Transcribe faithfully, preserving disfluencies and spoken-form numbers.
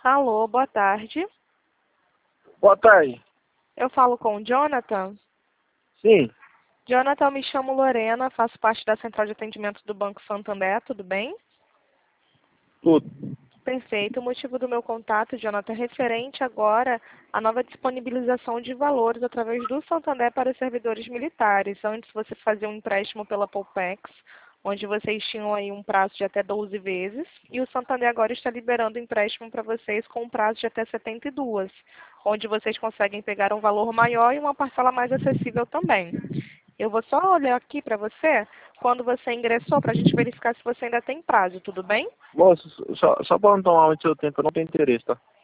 Alô, boa tarde. Boa tarde. Eu falo com o Jonathan. Sim, Jonathan, eu me chamo Lorena, faço parte da Central de Atendimento do Banco Santander, tudo bem? tudo. Perfeito. O motivo do meu contato, Jonathan, é referente agora à nova disponibilização de valores através do Santander para os servidores militares. Antes você fazia um empréstimo pela Poupex, onde vocês tinham aí um prazo de até doze vezes, e o Santander agora está liberando empréstimo para vocês com um prazo de até setenta e duas, onde vocês conseguem pegar um valor maior e uma parcela mais acessível também. Eu vou só olhar aqui para você quando você ingressou para a gente verificar se você ainda tem prazo, tudo bem? Moço, só, só para não tomar muito seu tempo, eu não tenho interesse, tá?